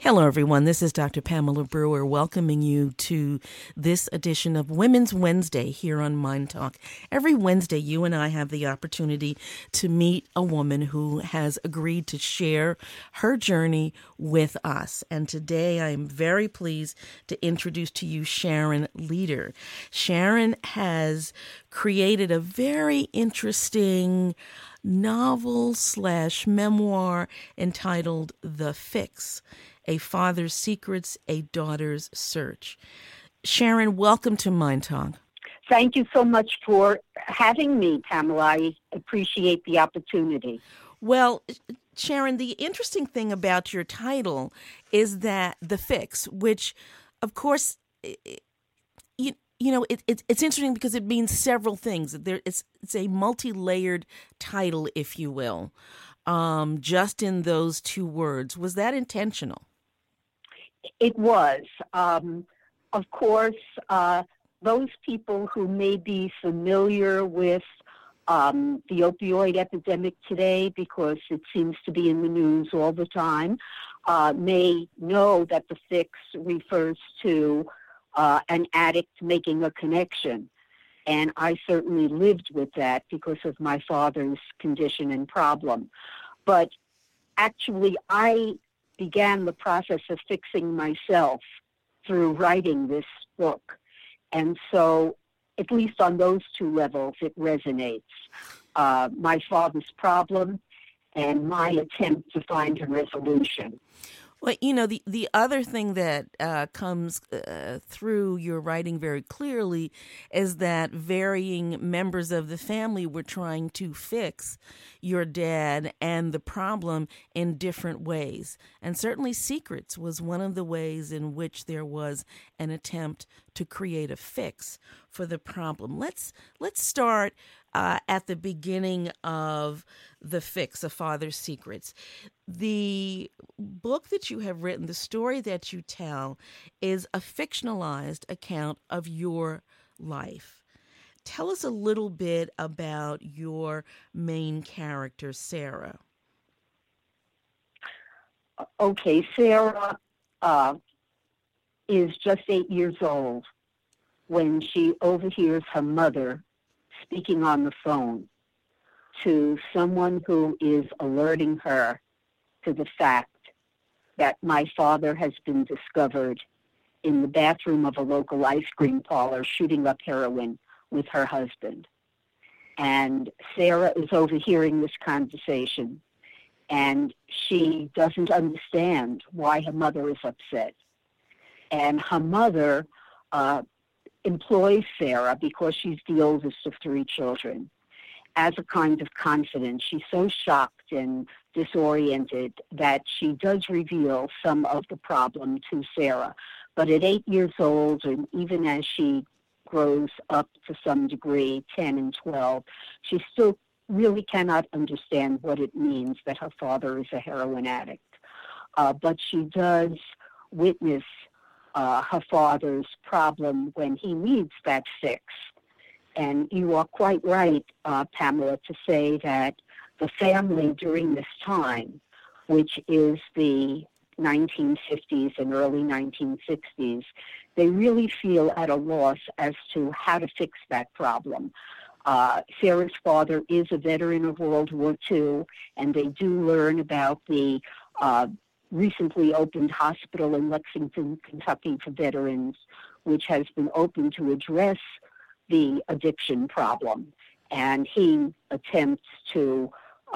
Hello, everyone. This is Dr. Pamela Brewer welcoming you to this edition of Women's Wednesday here on Mind Talk. Every Wednesday, you and I have the opportunity to meet a woman who has agreed to share her journey with us. And today, I am very pleased to introduce to you Sharon Leader. Sharon has created a very interesting novel/memoir entitled The Fix: A Father's Secrets, A Daughter's Search. Sharon, welcome to Mind Talk. Thank you so much for having me, Pamela. I appreciate the opportunity. Well, Sharon, the interesting thing about your title is that The Fix, which, of course, it's interesting because it means several things. It's a multi-layered title, if you will, just in those two words. Was that intentional? It was. Of course, those people who may be familiar with the opioid epidemic today, because it seems to be in the news all the time, may know that the fix refers to an addict making a connection. And I certainly lived with that because of my father's condition and problem. But actually, I began the process of fixing myself through writing this book. And so, at least on those two levels, it resonates. My father's problem and my attempt to find a resolution. Well, the other thing that comes through your writing very clearly is that varying members of the family were trying to fix your dad and the problem in different ways. And certainly Secrets was one of the ways in which there was an attempt to create a fix for the problem. Let's start at the beginning of The Fix: A Father's Secrets. The book that you have written, the story that you tell, is a fictionalized account of your life. Tell us a little bit about your main character, Sarah. Okay, Sarah is just 8 years old when she overhears her mother speaking on the phone to someone who is alerting her to the fact that my father has been discovered in the bathroom of a local ice cream parlor shooting up heroin with her husband. And Sarah is overhearing this conversation, and she doesn't understand why her mother is upset. And her mother employs Sarah, because she's the oldest of three children, as a kind of confidant. She's so shocked and disoriented that she does reveal some of the problem to Sarah. But at 8 years old, and even as she grows up to some degree, 10 and 12, she still really cannot understand what it means that her father is a heroin addict. But she does witness her father's problem when he needs that fix. And you are quite right, Pamela, to say that the family during this time, which is the 1950s and early 1960s, they really feel at a loss as to how to fix that problem. Sarah's father is a veteran of World War II, and they do learn about the recently opened hospital in Lexington, Kentucky for veterans, which has been opened to address the addiction problem. And he attempts to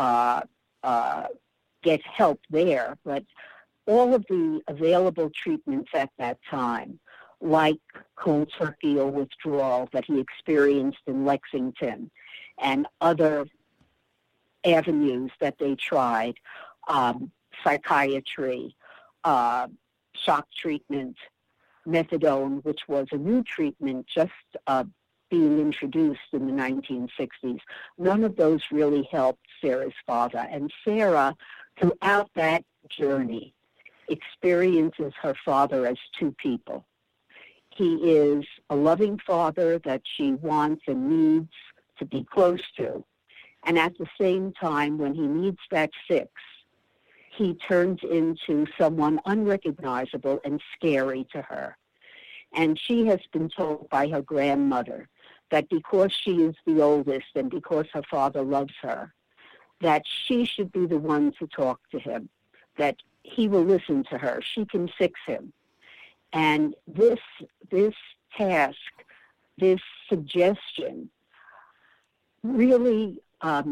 get help there. But all of the available treatments at that time, like cold turkey or withdrawal that he experienced in Lexington, and other avenues that they tried, psychiatry, shock treatment, methadone, which was a new treatment just being introduced in the 1960s. None of those really helped Sarah's father. And Sarah, throughout that journey, experiences her father as two people. He is a loving father that she wants and needs to be close to. And at the same time, when he needs that fix, he turns into someone unrecognizable and scary to her. And she has been told by her grandmother that because she is the oldest and because her father loves her, that she should be the one to talk to him, that he will listen to her, she can fix him. And this task, this suggestion, really,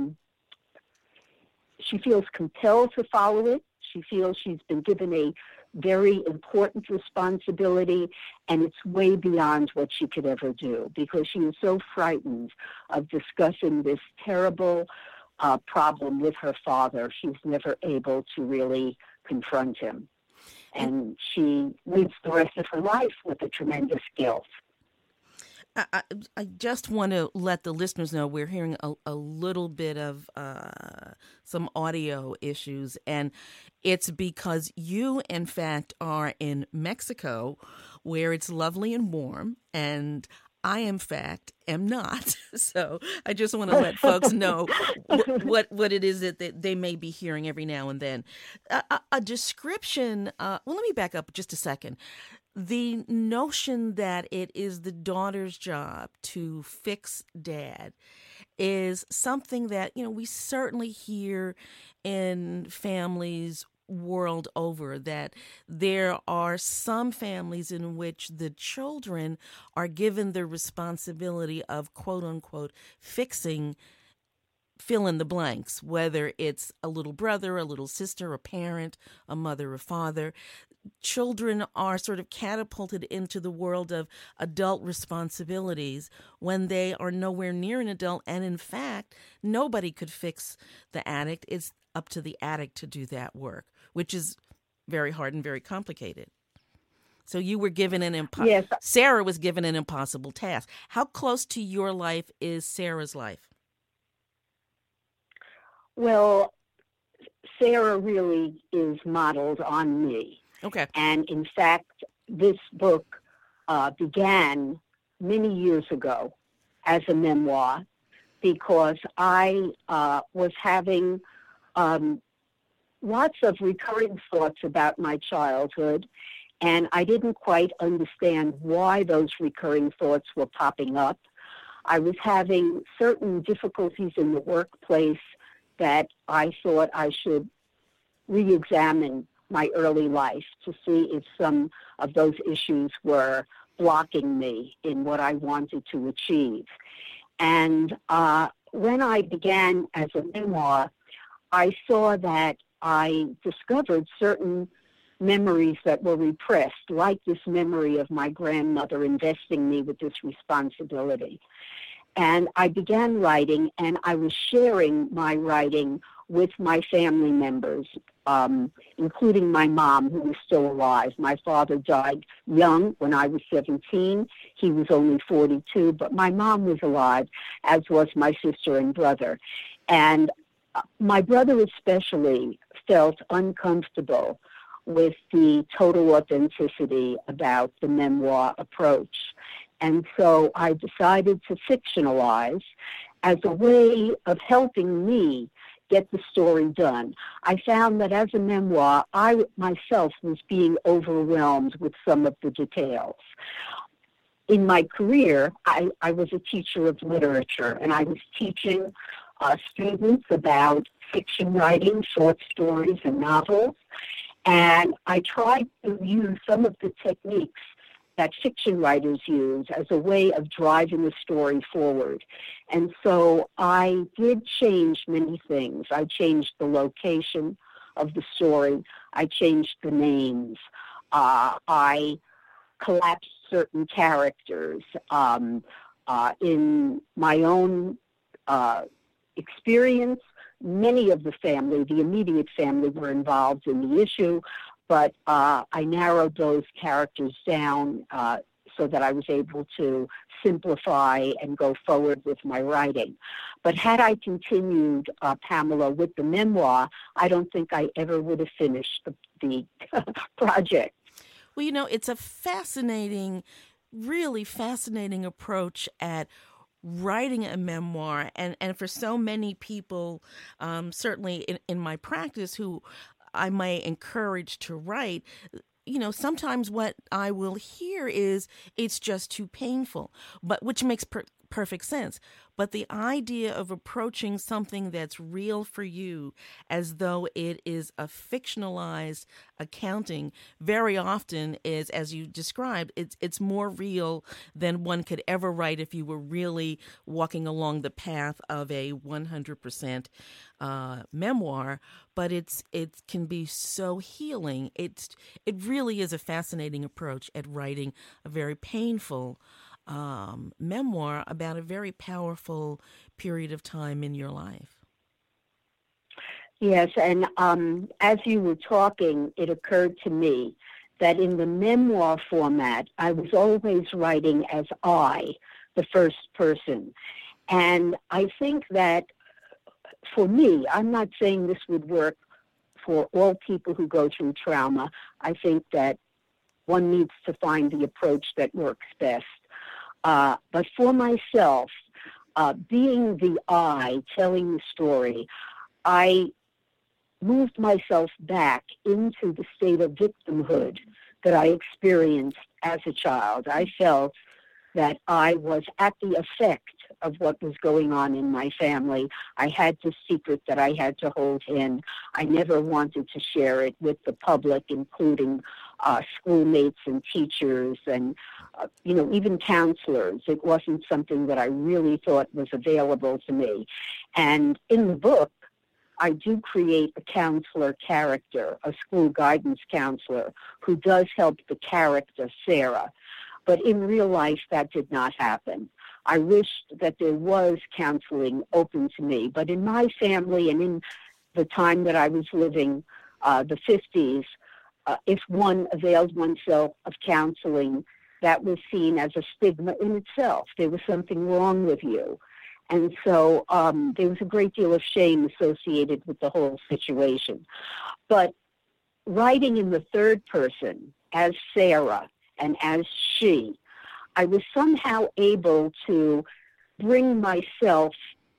she feels compelled to follow it. She feels she's been given a very important responsibility, and it's way beyond what she could ever do because she is so frightened of discussing this terrible problem with her father. She's never able to really confront him. And she lives the rest of her life with a tremendous guilt. I just want to let the listeners know we're hearing a little bit of some audio issues, and it's because you, in fact, are in Mexico, where it's lovely and warm, and I, in fact, am not. So I just want to let folks know what it is that they may be hearing every now and then. A description, well, let me back up just a second. The notion that it is the daughter's job to fix dad is something that, we certainly hear in families world over, that there are some families in which the children are given the responsibility of, quote unquote, fixing fill in the blanks, whether it's a little brother, a little sister, a parent, a mother, a father. Children are sort of catapulted into the world of adult responsibilities when they are nowhere near an adult. And in fact, nobody could fix the addict. It's up to the addict to do that work, which is very hard and very complicated. So you were given Yes. Sarah was given an impossible task. How close to your life is Sarah's life? Well, Sarah really is modeled on me. Okay. And in fact, this book began many years ago as a memoir because I was having lots of recurring thoughts about my childhood, and I didn't quite understand why those recurring thoughts were popping up. I was having certain difficulties in the workplace that I thought I should re-examine my early life to see if some of those issues were blocking me in what I wanted to achieve. And when I began as a memoir, I saw that I discovered certain memories that were repressed, like this memory of my grandmother investing me with this responsibility. And I began writing, and I was sharing my writing with my family members, including my mom, who was still alive. My father died young when I was 17. He was only 42, but my mom was alive, as was my sister and brother. And my brother especially felt uncomfortable with the total authenticity about the memoir approach. And so I decided to fictionalize as a way of helping me get the story done. I found that as a memoir, I myself was being overwhelmed with some of the details. In my career, I was a teacher of literature, and I was teaching students about fiction writing, short stories, and novels. And I tried to use some of the techniques that fiction writers use as a way of driving the story forward. And so I did change many things. I changed the location of the story. I changed the names. I collapsed certain characters. In my own experience, many of the family, the immediate family, were involved in the issue, but I narrowed those characters down so that I was able to simplify and go forward with my writing. But had I continued, Pamela, with the memoir, I don't think I ever would have finished the project. Well, it's a fascinating, really fascinating approach at writing a memoir. And for so many people, certainly in my practice, who I may encourage to write, sometimes what I will hear is it's just too painful, but which makes perfect sense. But the idea of approaching something that's real for you as though it is a fictionalized accounting very often is, as you described, it's more real than one could ever write if you were really walking along the path of a 100% memoir. But it can be so healing. It really is a fascinating approach at writing a very painful memoir about a very powerful period of time in your life. Yes, and as you were talking, it occurred to me that in the memoir format, I was always writing as I, the first person. And I think that for me, I'm not saying this would work for all people who go through trauma. I think that one needs to find the approach that works best. But for myself, being the I, telling the story, I moved myself back into the state of victimhood that I experienced as a child. I felt that I was at the effect of what was going on in my family. I had this secret that I had to hold in. I never wanted to share it with the public, including schoolmates and teachers and, even counselors. It wasn't something that I really thought was available to me. And in the book, I do create a counselor character, a school guidance counselor, who does help the character, Sarah. But in real life, that did not happen. I wished that there was counseling open to me. But in my family and in the time that I was living, the 50s, if one availed oneself of counseling, that was seen as a stigma in itself. There was something wrong with you. And so there was a great deal of shame associated with the whole situation. But writing in the third person as Sarah and as she, I was somehow able to bring myself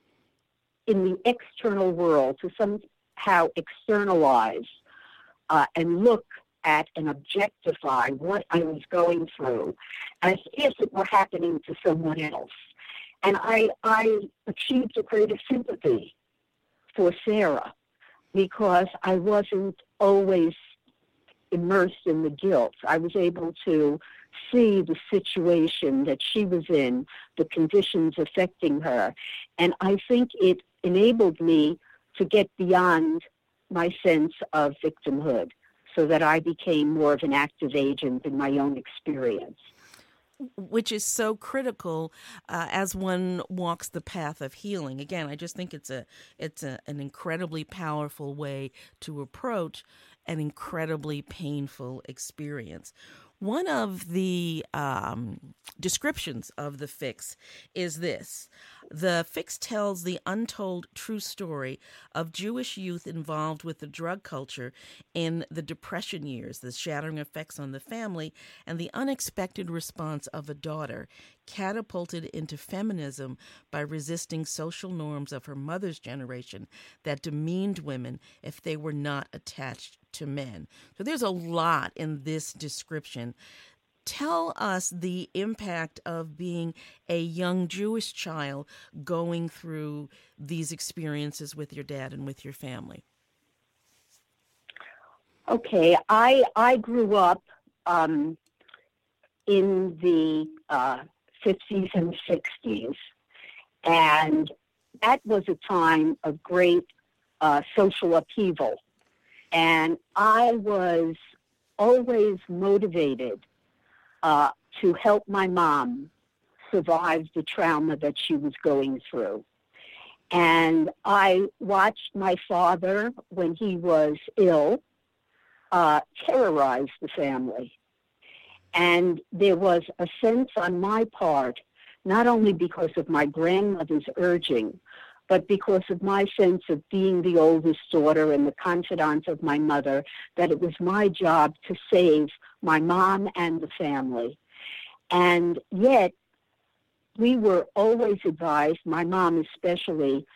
in the external world to somehow externalize and look at and objectify what I was going through as if it were happening to someone else. And I achieved a greater sympathy for Sarah because I wasn't always immersed in the guilt. I was able to see the situation that she was in, the conditions affecting her. And I think it enabled me to get beyond my sense of victimhood so that I became more of an active agent in my own experience. Which is so critical as one walks the path of healing. Again, I just think it's an incredibly powerful way to approach an incredibly painful experience. One of the descriptions of the fix is this. The fix tells the untold true story of Jewish youth involved with the drug culture in the Depression years, the shattering effects on the family, and the unexpected response of a daughter catapulted into feminism by resisting social norms of her mother's generation that demeaned women if they were not attached to men. So there's a lot in this description. Tell us the impact of being a young Jewish child going through these experiences with your dad and with your family. Okay, I grew up in the 50s and 60s, and that was a time of great social upheaval. And I was always motivated to help my mom survive the trauma that she was going through. And I watched my father, when he was ill, terrorize the family. And there was a sense on my part, not only because of my grandmother's urging, but because of my sense of being the oldest daughter and the confidant of my mother, that it was my job to save my mom and the family. And yet, we were always advised, my mom especially,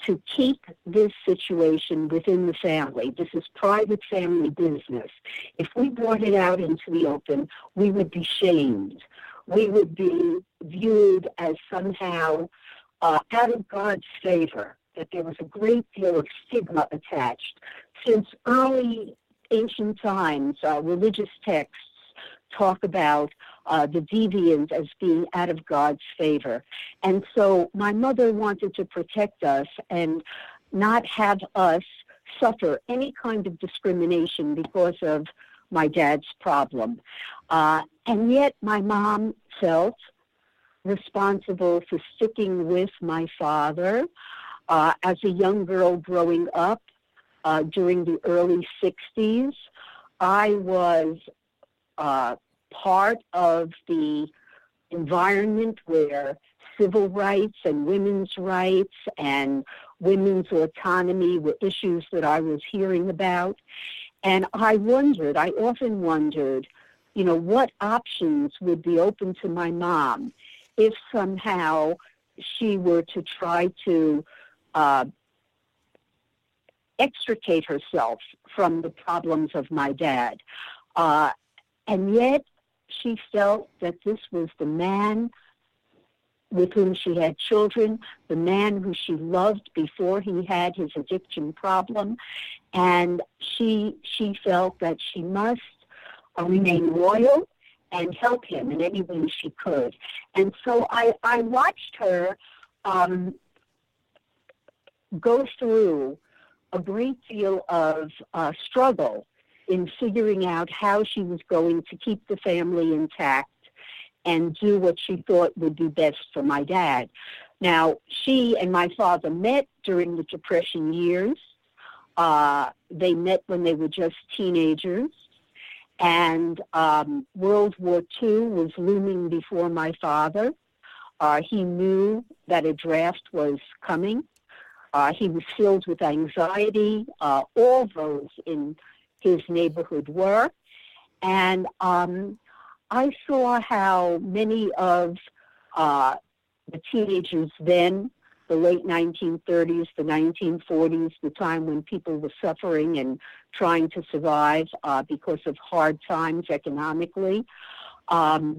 to keep this situation within the family. This is private family business. If we brought it out into the open, we would be shamed. We would be viewed as somehow out of God's favor, that there was a great deal of stigma attached. Since early ancient times, religious texts talk about the deviant as being out of God's favor. And so my mother wanted to protect us and not have us suffer any kind of discrimination because of my dad's problem. And yet my mom felt responsible for sticking with my father. As a young girl growing up during the early 60s, I was part of the environment where civil rights and women's rights and women's autonomy were issues that I was hearing about. And I often wondered, what options would be open to my mom if somehow she were to try to extricate herself from the problems of my dad. And yet she felt that this was the man with whom she had children, the man who she loved before he had his addiction problem, and she felt that she must remain loyal and help him in any way she could. And so I watched her go through a great deal of struggle in figuring out how she was going to keep the family intact and do what she thought would be best for my dad. Now, she and my father met during the Depression years. They met when they were just teenagers. And World War II was looming before my father. He knew that a draft was coming. He was filled with anxiety. All those in his neighborhood were. And I saw how many of the teenagers then, the late 1930s, the 1940s, the time when people were suffering and trying to survive because of hard times economically, all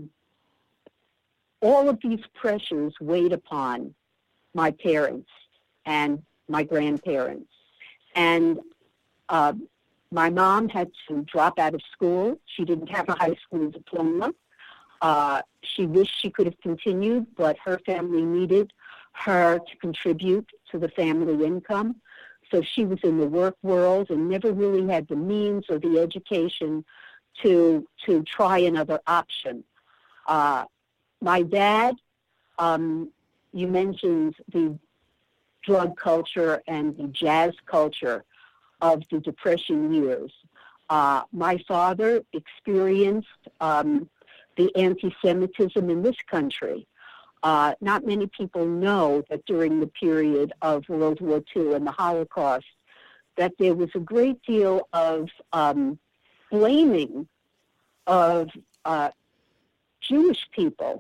of these pressures weighed upon my parents and my grandparents. And my mom had to drop out of school. She didn't have a high school diploma. She wished she could have continued, but her family needed her to contribute to the family income. So she was in the work world and never really had the means or the education to try another option. My dad, you mentioned the drug culture and the jazz culture of the Depression years. My father experienced the anti-Semitism in this country. Not many people know that during the period of World War II and the Holocaust, that there was a great deal of blaming of Jewish people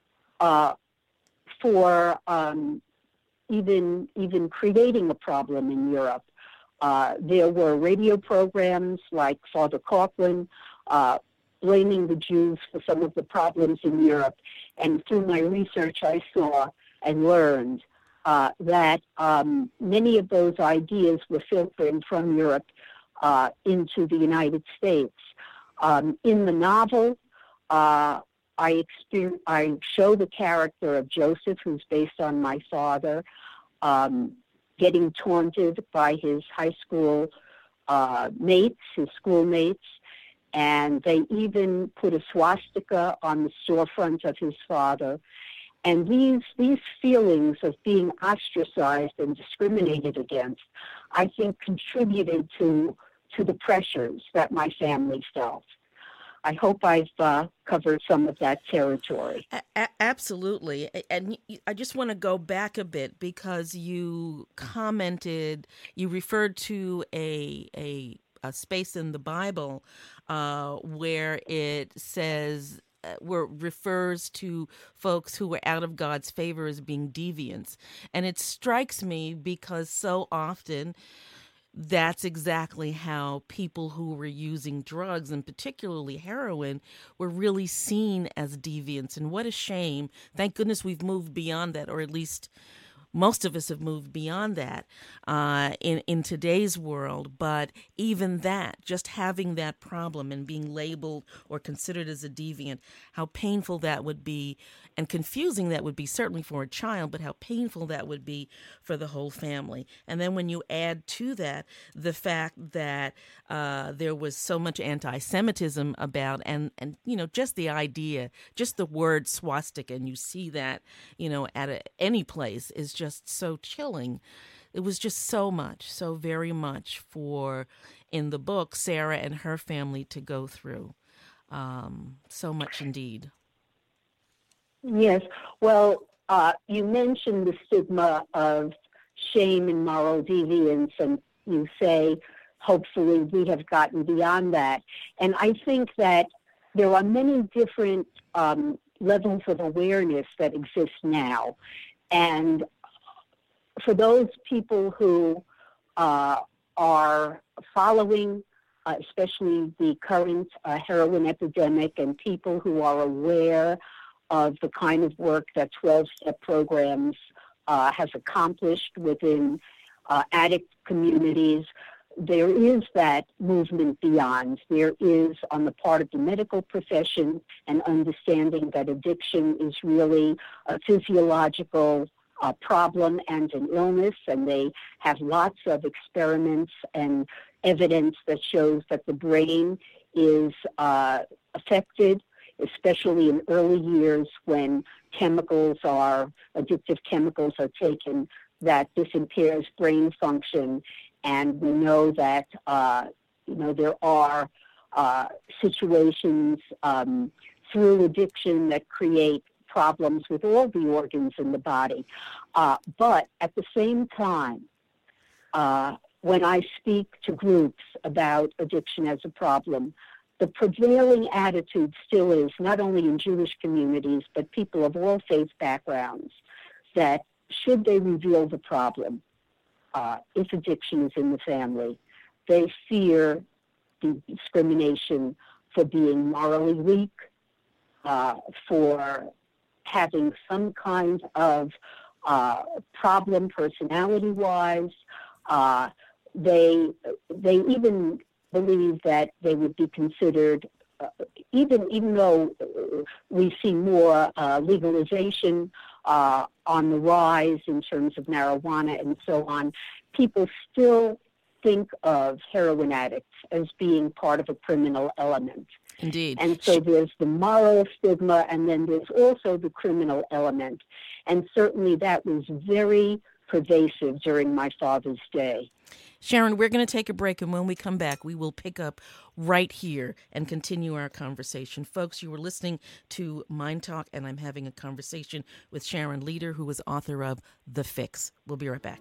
for even creating a problem in Europe. There were radio programs like Father Coughlin blaming the Jews for some of the problems in Europe. And through my research, I saw and learned that many of those ideas were filtering from Europe into the United States. In the novel, I show the character of Joseph, who's based on my father, getting taunted by his high school mates, his schoolmates, and they even put a swastika on the storefront of his father. And these feelings of being ostracized and discriminated against, I think, contributed to the pressures that my family felt. I hope I've covered some of that territory. Absolutely. And I just want to go back a bit because you referred to a space in the Bible where it says refers to folks who were out of God's favor as being deviants. And it strikes me because so often that's exactly how people who were using drugs, and particularly heroin, were really seen as deviants. And what a shame. Thank goodness we've moved beyond that, or at least most of us have moved beyond that in today's world. But even that, just having that problem and being labeled or considered as a deviant, how painful that would be, and confusing that would be, certainly for a child, but how painful that would be for the whole family. And then when you add to that the fact that there was so much anti-Semitism about, and just the idea, just the word swastika, and you see that, at any place, is just so chilling. It was just so very much for, in the book, Sarah and her family to go through. So much indeed. Yes. Well, you mentioned the stigma of shame and moral deviance, and you say, hopefully, we have gotten beyond that. And I think that there are many different levels of awareness that exist now. And for those people who are following, especially the current heroin epidemic, and people who are aware of the kind of work that 12-step programs has accomplished within addict communities, there is that movement beyond. There is, on the part of the medical profession, an understanding that addiction is really a physiological problem and an illness, and they have lots of experiments and evidence that shows that the brain is affected, especially in early years when addictive chemicals are taken, that this impairs brain function. And we know that, there are situations through addiction that create problems with all the organs in the body. But at the same time, when I speak to groups about addiction as a problem, the prevailing attitude still is, not only in Jewish communities, but people of all faith backgrounds, that should they reveal the problem, if addiction is in the family, they fear the discrimination for being morally weak, for having some kind of problem personality-wise. They even believe that they would be considered, even though we see more legalization on the rise in terms of marijuana and so on, people still think of heroin addicts as being part of a criminal element. Indeed. And so there's the moral stigma, and then there's also the criminal element. And certainly that was very pervasive during my father's day. Sharon, we're going to take a break, and when we come back, we will pick up right here and continue our conversation. Folks, you were listening to Mind Talk, and I'm having a conversation with Sharon Leader, who is author of The Fix. We'll be right back.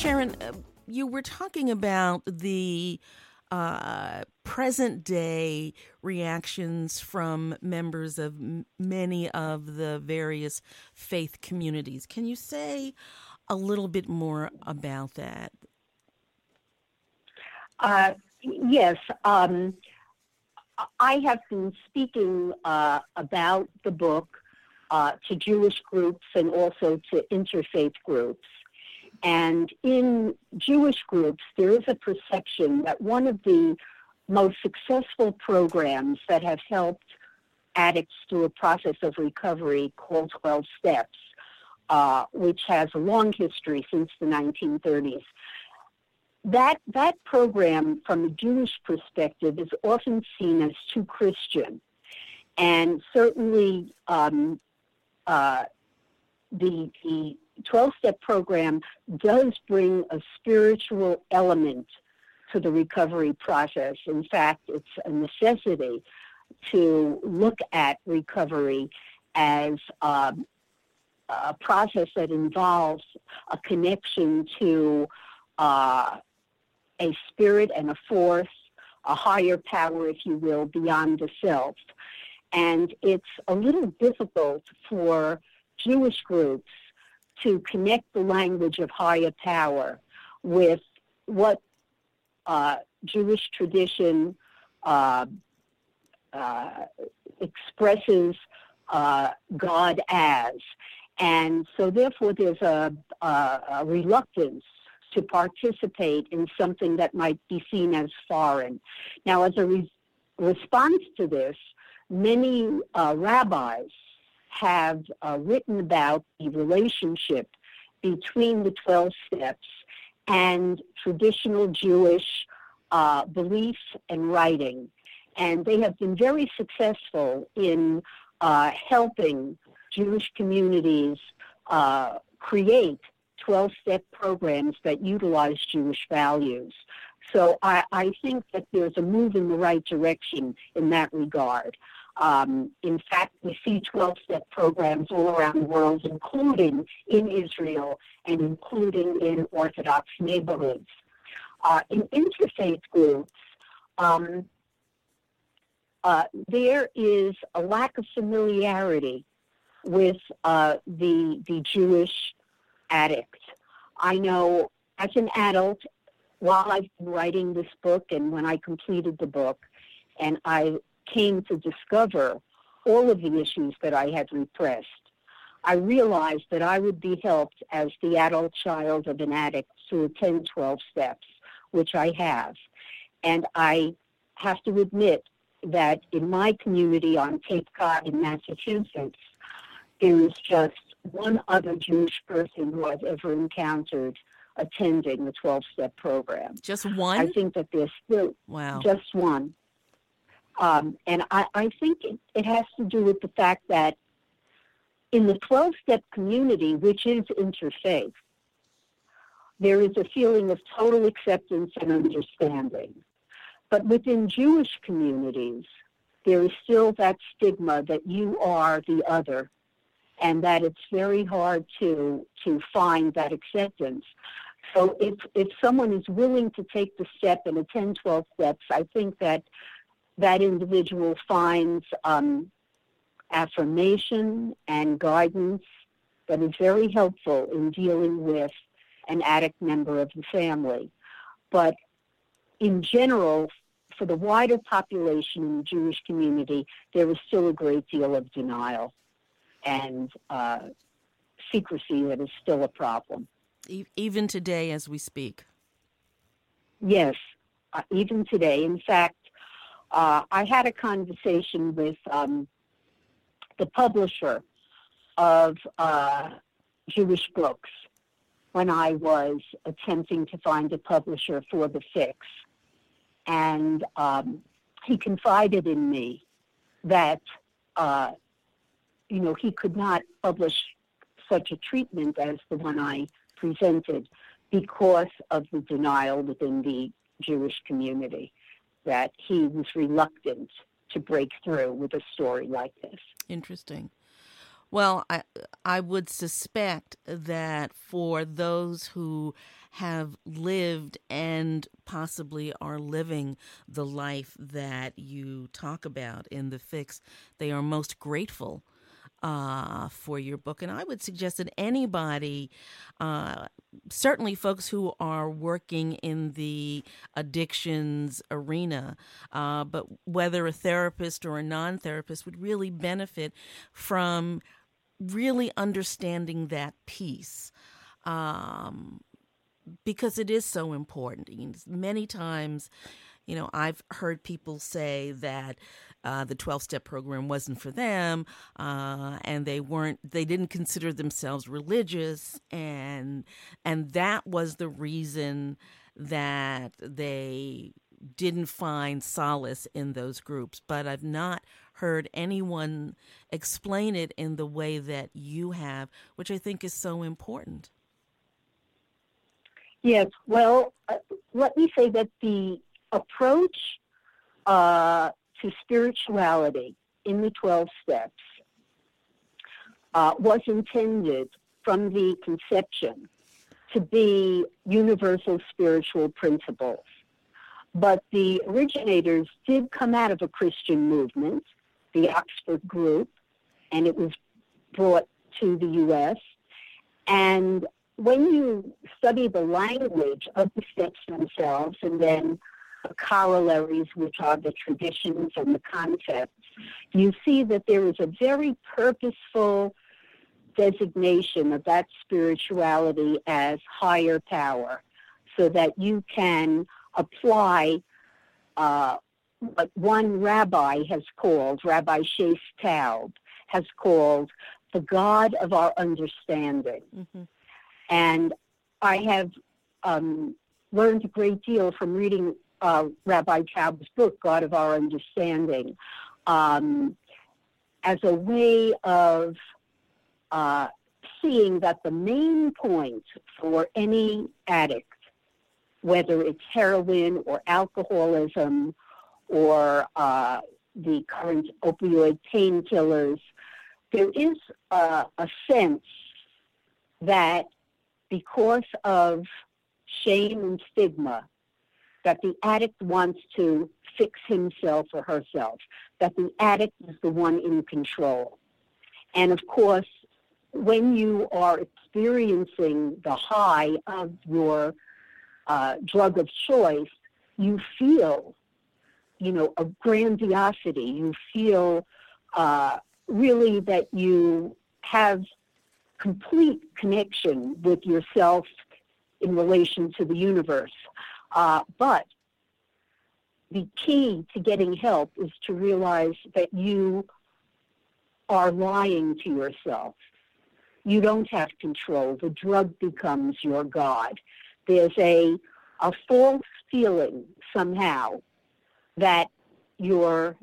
Sharon, you were talking about the present day reactions from members of many of the various faith communities. Can you say a little bit more about that? Yes. I have been speaking about the book to Jewish groups and also to interfaith groups. And in Jewish groups, there is a perception that one of the most successful programs that have helped addicts through a process of recovery called 12 Steps, which has a long history since the 1930s. That program, from a Jewish perspective, is often seen as too Christian. And certainly the 12-step program does bring a spiritual element to the recovery process. In fact, it's a necessity to look at recovery as a process that involves a connection to a spirit and a force, a higher power, if you will, beyond the self. And it's a little difficult for Jewish groups to connect the language of higher power with what Jewish tradition expresses God as. And so therefore there's a reluctance to participate in something that might be seen as foreign. Now, as a response to this, many rabbis have written about the relationship between the 12 steps and traditional Jewish beliefs and writing. And they have been very successful in helping Jewish communities create 12-step programs that utilize Jewish values. So I think that there's a move in the right direction in that regard. In fact, we see 12-step programs all around the world, including in Israel and including in Orthodox neighborhoods. In interfaith groups, there is a lack of familiarity with the Jewish addict. I know as an adult, while I've been writing this book and when I completed the book, and I came to discover all of the issues that I had repressed, I realized that I would be helped as the adult child of an addict to attend 12 steps, which I have. And I have to admit that in my community on Cape Cod in Massachusetts, there is just one other Jewish person who I've ever encountered attending the 12-step program. Just one? I think that there's still just one. And I think it has to do with the fact that in the 12-step community, which is interfaith, there is a feeling of total acceptance and understanding. But within Jewish communities, there is still that stigma that you are the other, and that it's very hard to find that acceptance. So if someone is willing to take the step and attend 12 steps, I think that individual finds affirmation and guidance that is very helpful in dealing with an addict member of the family. But in general, for the wider population in the Jewish community, there is still a great deal of denial and secrecy that is still a problem. Even today as we speak? Yes, even today. In fact, I had a conversation with the publisher of Jewish books when I was attempting to find a publisher for The Fix. And he confided in me that, he could not publish such a treatment as the one I presented because of the denial within the Jewish community, that he was reluctant to break through with a story like this. Interesting. Well, I would suspect that for those who have lived and possibly are living the life that you talk about in The Fix, they are most grateful for your book. And I would suggest that anybody, certainly folks who are working in the addictions arena, but whether a therapist or a non-therapist, would really benefit from really understanding that piece. Because it is so important. Many times, I've heard people say that the 12-step program wasn't for them, and they didn't consider themselves religious, and that was the reason that they didn't find solace in those groups. But I've not heard anyone explain it in the way that you have, which I think is so important. Yes, well, let me say that the approach to spirituality in the 12 steps was intended from the conception to be universal spiritual principles. But the originators did come out of a Christian movement, the Oxford Group, and it was brought to the U.S. And when you study the language of the steps themselves and then the corollaries, which are the traditions and the concepts, you see that there is a very purposeful designation of that spirituality as higher power, so that you can apply what one rabbi has called, Rabbi Shais Taub, has called the God of our understanding. Mm-hmm. And I have learned a great deal from reading Rabbi Taub's book, God of Our Understanding, as a way of seeing that the main point for any addict, whether it's heroin or alcoholism or the current opioid painkillers, there is a sense that because of shame and stigma, that the addict wants to fix himself or herself, that the addict is the one in control. And of course, when you are experiencing the high of your drug of choice, you feel, a grandiosity. You feel really that you have complete connection with yourself in relation to the universe. But the key to getting help is to realize that you are lying to yourself. You don't have control. The drug becomes your God. There's a false feeling somehow that your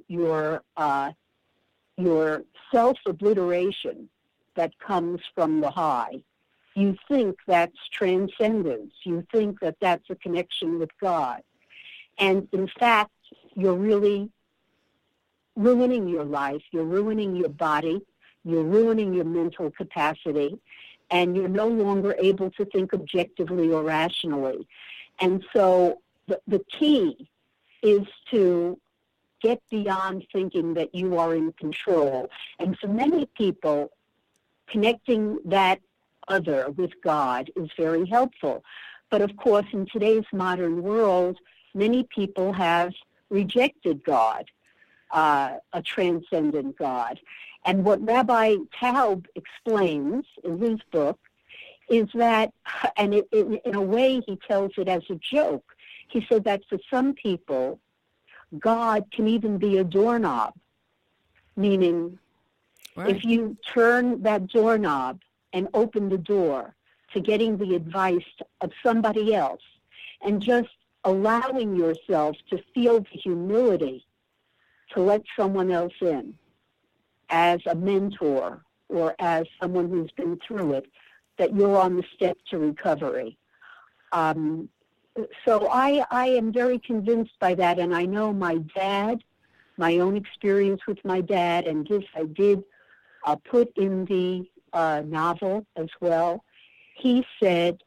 self-obliteration that comes from the high, you think that's transcendence. You think that that's a connection with God. And in fact, you're really ruining your life. You're ruining your body. You're ruining your mental capacity. And you're no longer able to think objectively or rationally. And so the key is to get beyond thinking that you are in control. And for many people, connecting that other with God is very helpful. But of course, in today's modern world, many people have rejected God, a transcendent God. And what Rabbi Taub explains in his book is that, and in a way he tells it as a joke, he said that for some people, God can even be a doorknob, meaning right. If you turn that doorknob and open the door to getting the advice of somebody else and just allowing yourself to feel the humility to let someone else in as a mentor or as someone who's been through it, that you're on the step to recovery. So I am very convinced by that, and I know my dad, my own experience with my dad, and this I did put in the novel as well. He said,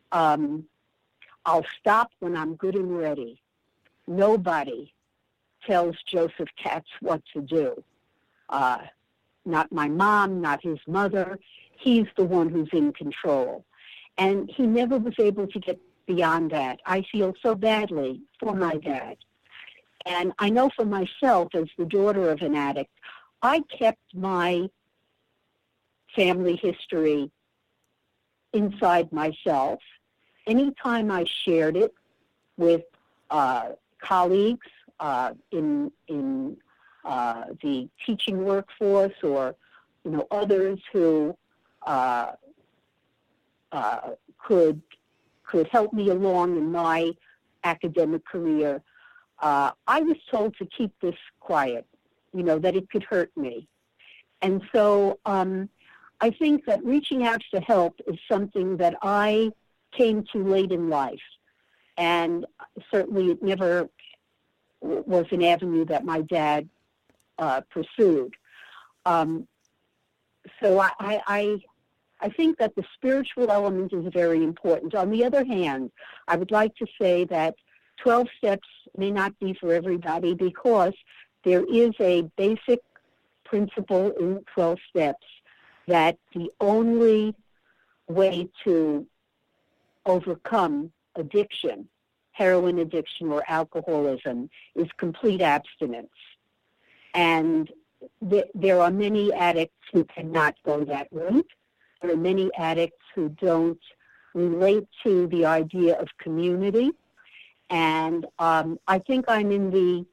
I'll stop when I'm good and ready. Nobody tells Joseph Katz what to do. Not my mom, not his mother. He's the one who's in control. And he never was able to get beyond that. I feel so badly for my dad. And I know for myself, as the daughter of an addict, I kept my family history inside myself. Anytime I shared it with colleagues in the teaching workforce, or others who could help me along in my academic career, I was told to keep this quiet, that it could hurt me. And so I think that reaching out for help is something that I came to late in life. And certainly it never was an avenue that my dad pursued. So I think that the spiritual element is very important. On the other hand, I would like to say that 12 steps may not be for everybody, because there is a basic principle in 12 steps that the only way to overcome addiction, heroin addiction or alcoholism, is complete abstinence. And there are many addicts who cannot go that route. There are many addicts who don't relate to the idea of community. And I think I'm in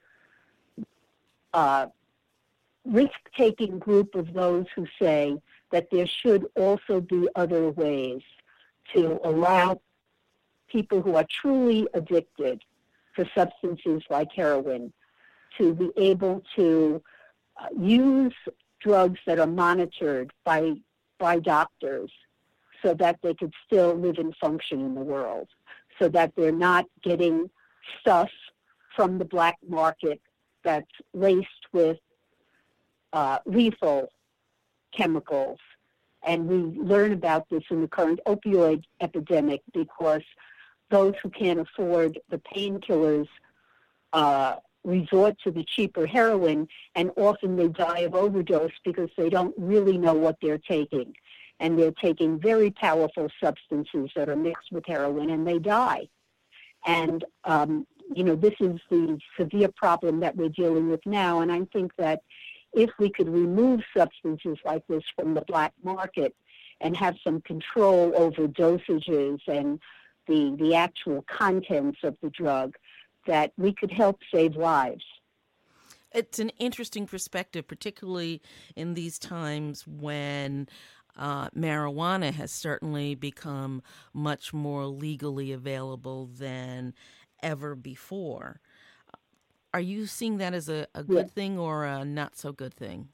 the risk-taking group of those who say that there should also be other ways to allow people who are truly addicted to substances like heroin to be able to use drugs that are monitored by doctors, so that they could still live and function in the world, so that they're not getting stuff from the black market that's laced with lethal chemicals. And we learn about this in the current opioid epidemic, because those who can't afford the painkillers resort to the cheaper heroin, and often they die of overdose because they don't really know what they're taking. And they're taking very powerful substances that are mixed with heroin, and they die. And, this is the severe problem that we're dealing with now. And I think that if we could remove substances like this from the black market and have some control over dosages and the actual contents of the drug, that we could help save lives. It's an interesting perspective, particularly in these times when marijuana has certainly become much more legally available than ever before. Are you seeing that as a good thing or a not so good thing?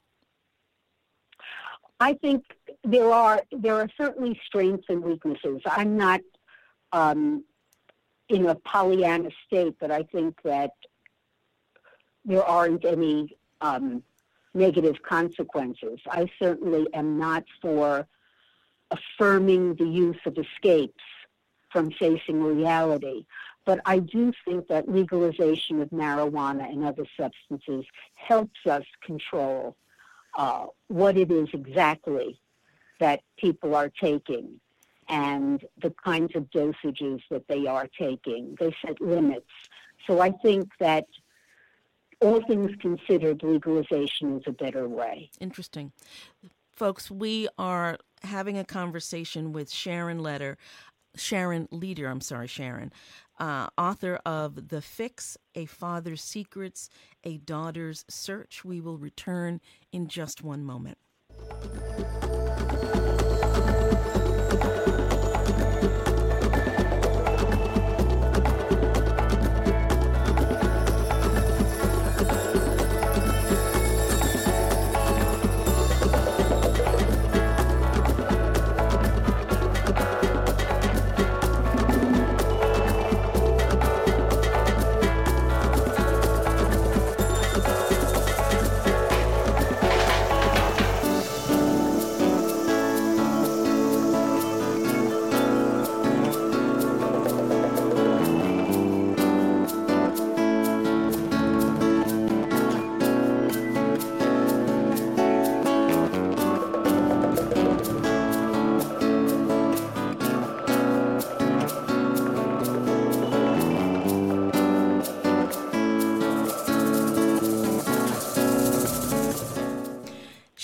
I think there are certainly strengths and weaknesses. I'm not in a Pollyanna state, but I think that there aren't any negative consequences. I certainly am not for affirming the use of escapes from facing reality. But I do think that legalization of marijuana and other substances helps us control what it is exactly that people are taking and the kinds of dosages that they are taking. They set limits. So I think that all things considered, legalization is a better way. Interesting. Folks, we are having a conversation with Sharon Leader, author of The Fix, A Father's Secrets, A Daughter's Search. We will return in just one moment.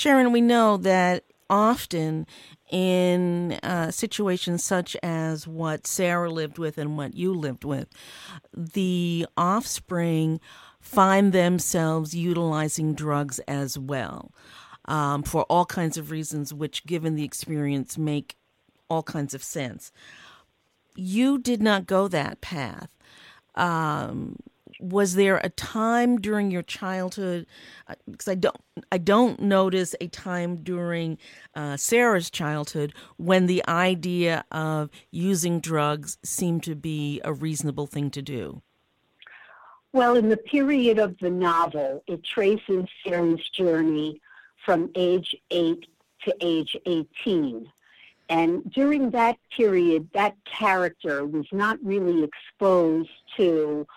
Sharon, we know that often in situations such as what Sarah lived with and what you lived with, the offspring find themselves utilizing drugs as well, for all kinds of reasons, which, given the experience, make all kinds of sense. You did not go that path. Was there a time during your childhood? Because I don't notice a time during Sarah's childhood when the idea of using drugs seemed to be a reasonable thing to do. Well, in the period of the novel, it traces Sarah's journey from age 8 to age 18. And during that period, that character was not really exposed to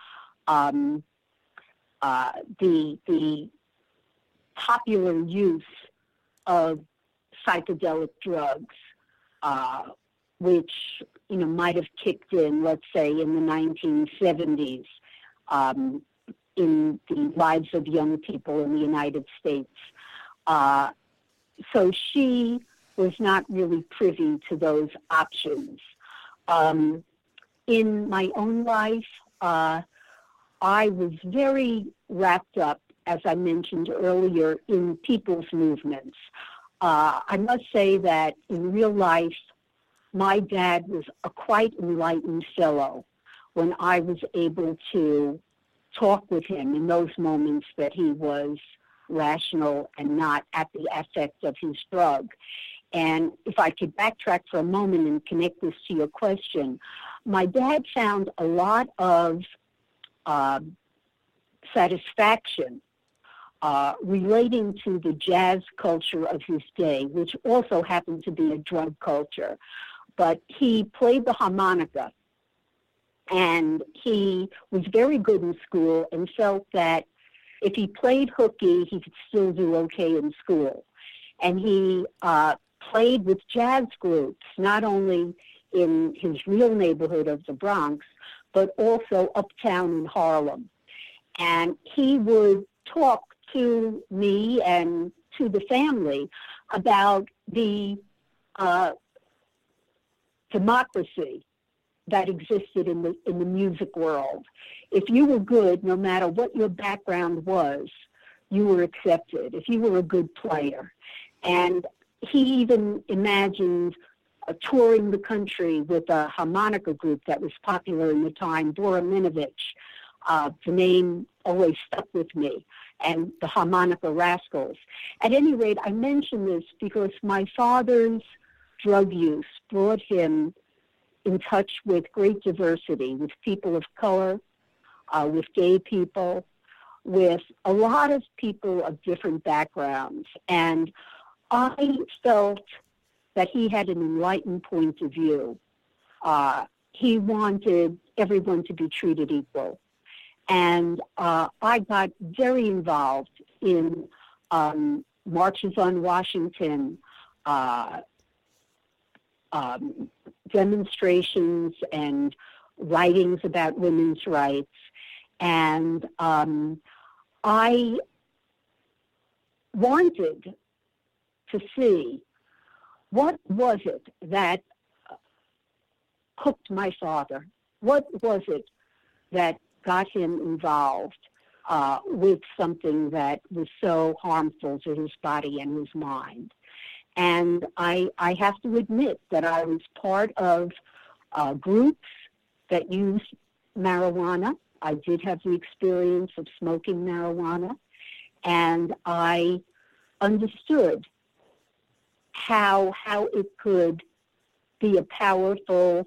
the popular use of psychedelic drugs, which might have kicked in, let's say, in the 1970s, in the lives of young people in the United States. So she was not really privy to those options. In my own life, I was very wrapped up, as I mentioned earlier, in people's movements. I must say that in real life, my dad was a quite enlightened fellow when I was able to talk with him in those moments that he was rational and not at the effect of his drug. And if I could backtrack for a moment and connect this to your question, my dad found a lot of satisfaction relating to the jazz culture of his day, which also happened to be a drug culture. But he played the harmonica, and he was very good in school and felt that if he played hooky, he could still do okay in school. And he played with jazz groups, not only in his real neighborhood of the Bronx, but also uptown in Harlem. And he would talk to me and to the family about the democracy that existed in the music world. If you were good, no matter what your background was, you were accepted, if you were a good player. And he even imagined touring the country with a harmonica group that was popular in the time, Dora Minovich. The name always stuck with me, and the Harmonica Rascals. At any rate, I mention this because my father's drug use brought him in touch with great diversity, with people of color, with gay people, with a lot of people of different backgrounds. And I felt that he had an enlightened point of view. He wanted everyone to be treated equal. And I got very involved in marches on Washington, demonstrations and writings about women's rights. And I wanted to see what was it that hooked my father? What was it that got him involved with something that was so harmful to his body and his mind? And I have to admit that I was part of groups that used marijuana. I did have the experience of smoking marijuana, and I understood how it could be a powerful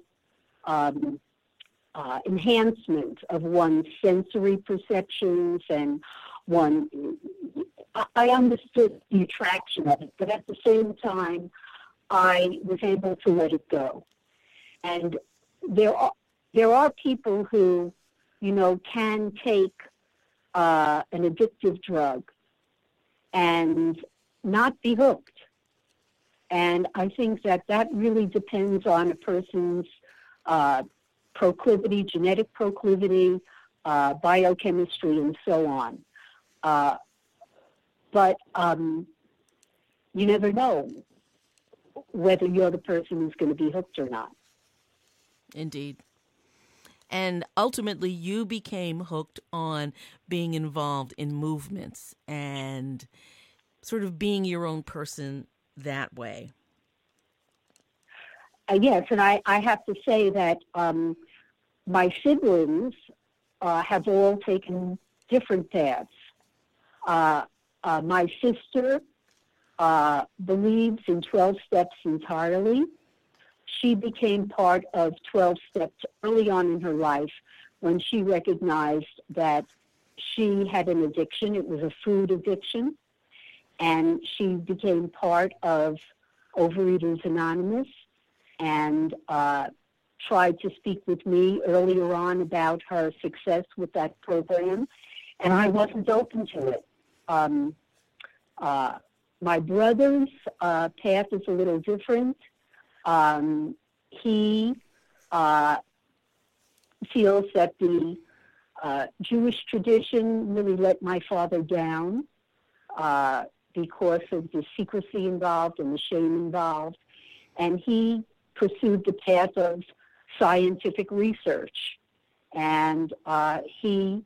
enhancement of one's sensory perceptions, and I understood the attraction of it, but at the same time, I was able to let it go. And there are people who, can take an addictive drug and not be hooked. And I think that really depends on a person's proclivity, genetic proclivity, biochemistry, and so on. But you never know whether you're the person who's going to be hooked or not. Indeed. And ultimately, you became hooked on being involved in movements and sort of being your own person that way. Yes, and I have to say that my siblings have all taken different paths. My sister believes in 12 steps entirely. She became part of 12 steps early on in her life when she recognized that she had an addiction. It was a food addiction. And she became part of Overeaters Anonymous and tried to speak with me earlier on about her success with that program. And I wasn't open to it. My brother's path is a little different. He feels that the Jewish tradition really let my father down because of the secrecy involved and the shame involved. And he pursued the path of scientific research. And he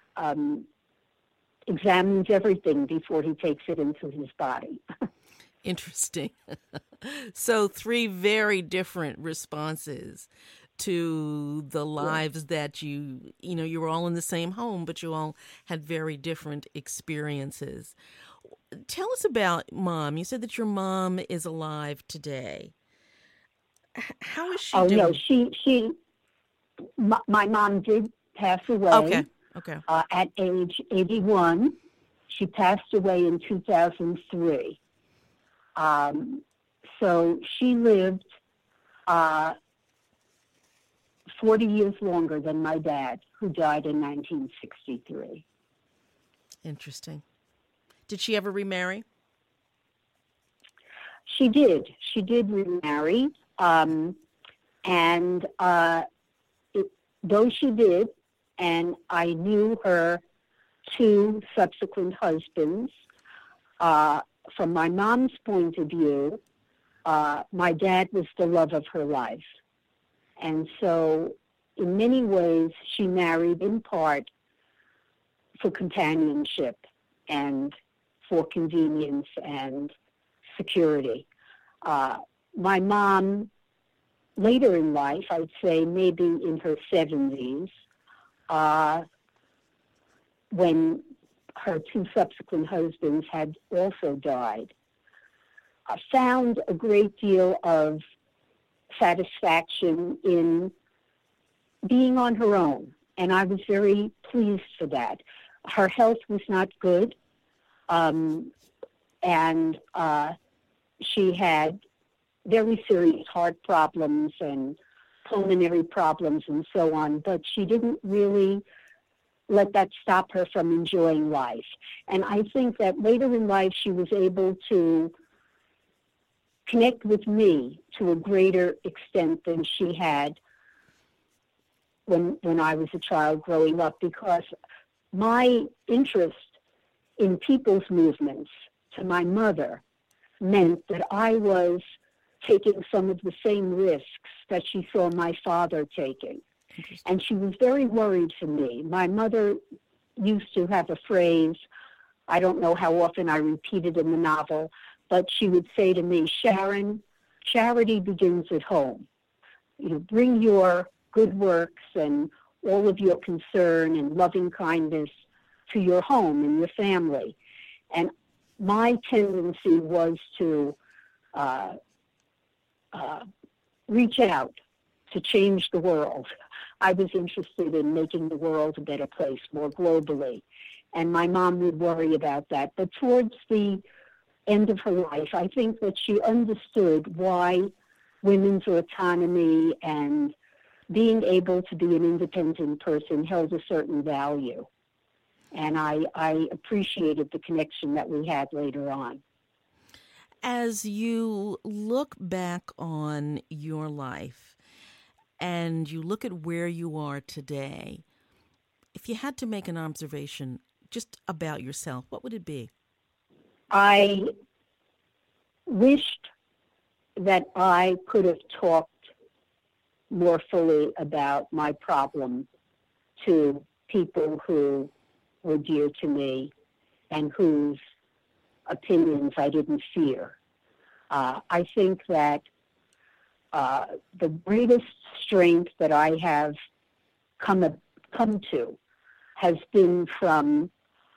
examines everything before he takes it into his body. Interesting. So 3 very different responses to the lives that you were all in the same home, but you all had very different experiences. Tell us about Mom. You said that your mom is alive today. How is she doing? No, my mom did pass away. Okay. At age 81. She passed away in 2003. So she lived 40 years longer than my dad, who died in 1963. Interesting. Did she ever remarry? She did. She did remarry. Though she did, and I knew her 2 subsequent husbands, from my mom's point of view, my dad was the love of her life. And so in many ways, she married in part for companionship and for convenience and security. My mom, later in life, I'd say maybe in her 70s, when her 2 subsequent husbands had also died, found a great deal of satisfaction in being on her own. And I was very pleased for that. Her health was not good, and she had very serious heart problems and pulmonary problems and so on, but she didn't really let that stop her from enjoying life. And I think that later in life she was able to connect with me to a greater extent than she had when I was a child growing up, because my interest in people's movements to my mother meant that I was taking some of the same risks that she saw my father taking. And she was very worried for me. My mother used to have a phrase, I don't know how often I repeated in the novel, but she would say to me, Sharon, charity begins at home. Bring your good works and all of your concern and loving kindness to your home and your family. And my tendency was to reach out to change the world. I was interested in making the world a better place more globally. And my mom would worry about that. But towards the end of her life, I think that she understood why women's autonomy and being able to be an independent person held a certain value. And I appreciated the connection that we had later on. As you look back on your life and you look at where you are today, if you had to make an observation just about yourself, what would it be? I wished that I could have talked more fully about my problem to people who were dear to me and whose opinions I didn't fear. I think that the greatest strength that I have come to has been from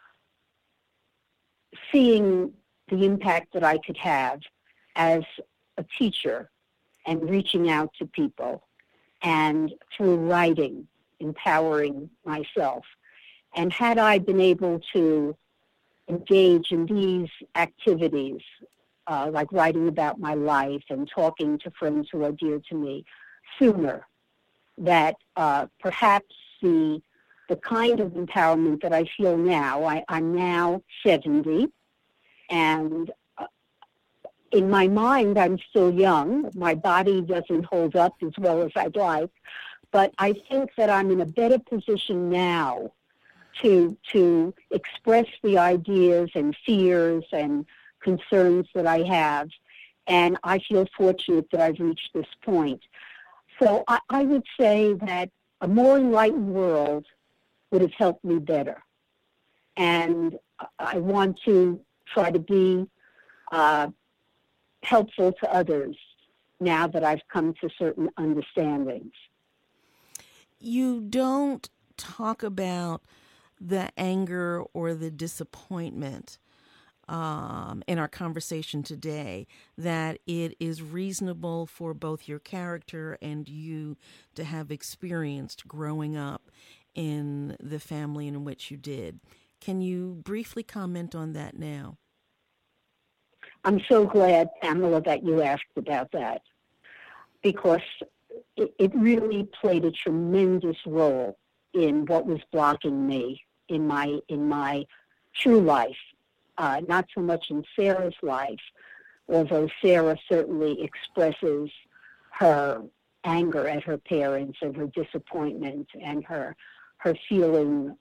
seeing the impact that I could have as a teacher and reaching out to people, and through writing, empowering myself. And had I been able to engage in these activities, like writing about my life and talking to friends who are dear to me sooner, that perhaps the kind of empowerment that I feel now, I'm now 70, and in my mind, I'm still young. My body doesn't hold up as well as I'd like, but I think that I'm in a better position now to express the ideas and fears and concerns that I have, and I feel fortunate that I've reached this point. So I would say that a more enlightened world would have helped me better, and I want to try to be helpful to others now that I've come to certain understandings. You don't talk about the anger or the disappointment in our conversation today, that it is reasonable for both your character and you to have experienced growing up in the family in which you did. Can you briefly comment on that now? I'm so glad, Pamela, that you asked about that, because it really played a tremendous role in what was blocking me in my true life, not so much in Sarah's life, although Sarah certainly expresses her anger at her parents and her disappointment and her feeling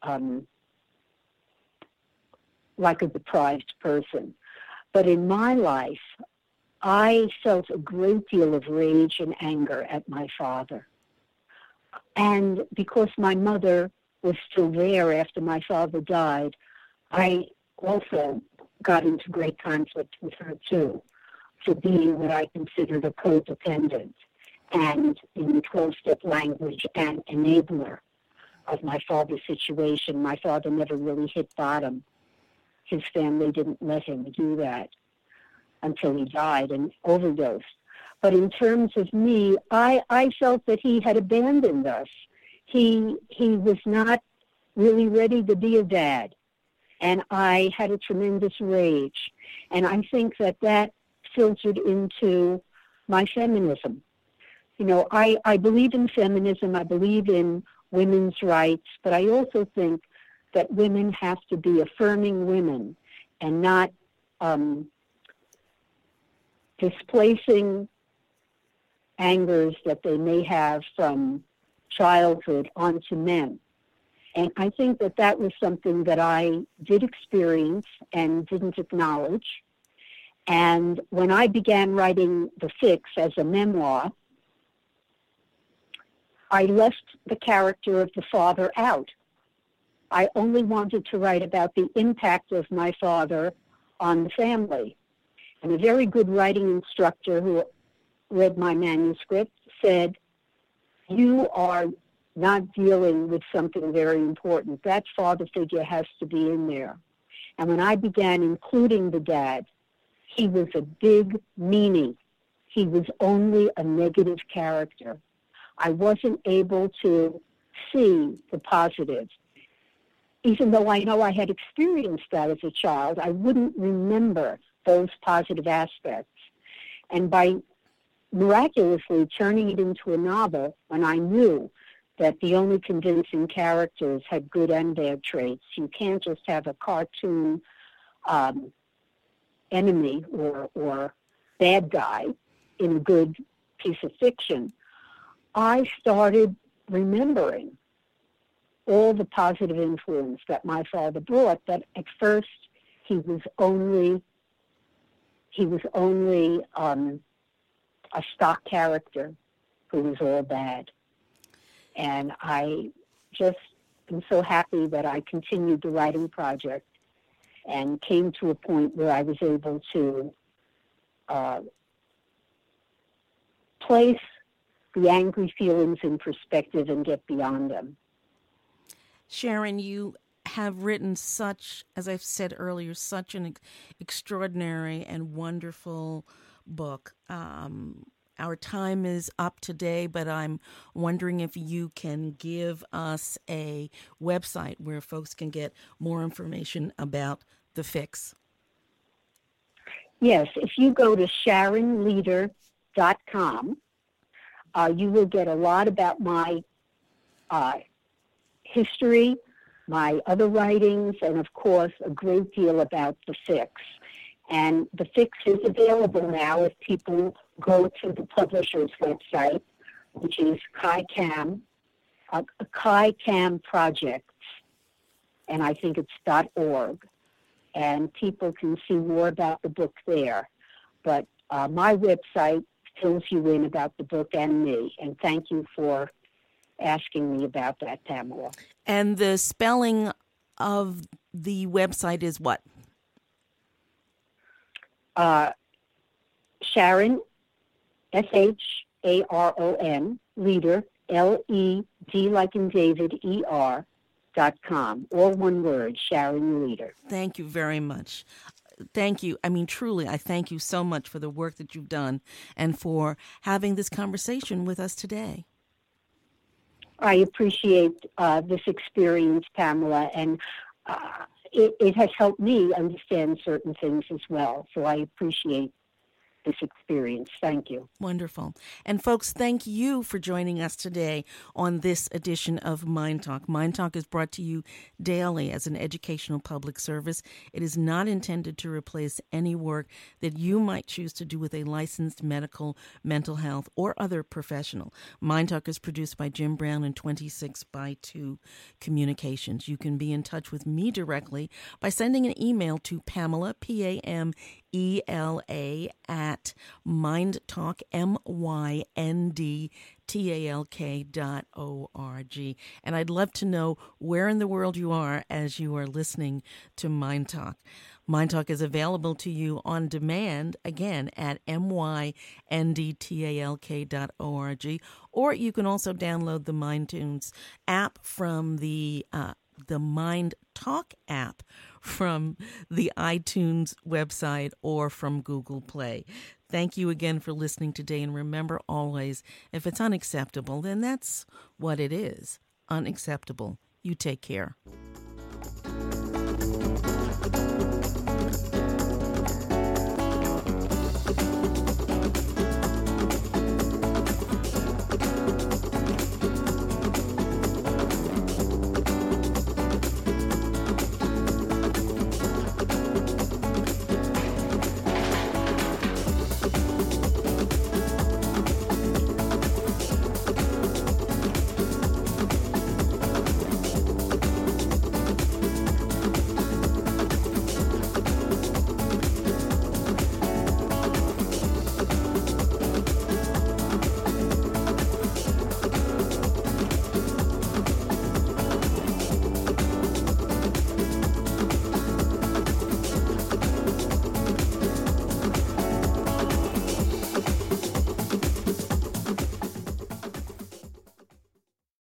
like a deprived person. But in my life, I felt a great deal of rage and anger at my father. And because my mother was still there after my father died, I also got into great conflict with her too, for being what I considered a codependent and, in the 12-step language, an enabler of my father's situation. My father never really hit bottom. His family didn't let him do that until he died and overdosed. But in terms of me, I felt that he had abandoned us. He was not really ready to be a dad. And I had a tremendous rage. And I think that filtered into my feminism. You know, I believe in feminism. I believe in women's rights. But I also think that women have to be affirming women and not displacing angers that they may have from childhood onto men. And I think that was something that I did experience and didn't acknowledge. And when I began writing The Fix as a memoir, I left the character of the father out. I only wanted to write about the impact of my father on the family. And a very good writing instructor who read my manuscript said, "You are not dealing with something very important. That father figure has to be in there." And when I began including the dad, he was a big meanie. He was only a negative character. I wasn't able to see the positive. Even though I know I had experienced that as a child, I wouldn't remember those positive aspects. And by miraculously turning it into a novel, when I knew that the only convincing characters had good and bad traits, you can't just have a cartoon enemy or bad guy in a good piece of fiction, I started remembering all the positive influence that my father brought, but at first he was only he was only a stock character who was all bad. And I just am so happy that I continued the writing project and came to a point where I was able to place the angry feelings in perspective and get beyond them. Sharon, you have written such, as I've said earlier, such an extraordinary and wonderful book. Our time is up today, but I'm wondering if you can give us a website where folks can get more information about The Fix. Yes, if you go to SharonLeader.com, you will get a lot about my history, my other writings, and of course a great deal about The Fix. And The Fix is available now if people go to the publisher's website, which is KaiCam Projects, and I think it's .org. And people can see more about the book there. But my website fills you in about the book and me. And thank you for asking me about that, Pamela. And the spelling of the website is what? Sharon, SHARON, Leader, LED like in David, ER.com. All one word, Sharon Leader. Thank you very much. Thank you. I mean, truly, I thank you so much for the work that you've done and for having this conversation with us today. I appreciate this experience, Pamela, and it has helped me understand certain things as well. So I appreciate this experience. Thank you. Wonderful. And folks, thank you for joining us today on this edition of Mind Talk. Mind Talk is brought to you daily as an educational public service. It is not intended to replace any work that you might choose to do with a licensed medical, mental health, or other professional. Mind Talk is produced by Jim Brown and 26x2 Communications. You can be in touch with me directly by sending an email to Pamela, PAMELA, at MindTalk, MYNDTALK.org. And I'd love to know where in the world you are as you are listening to Mind Talk. Mind Talk is available to you on demand, again, at MYNDTALK.org, or you can also download the MindTunes app from the Mind Talk app from the iTunes website or from Google Play. Thank you again for listening today, and remember always, if it's unacceptable, then that's what it is, unacceptable. You take care.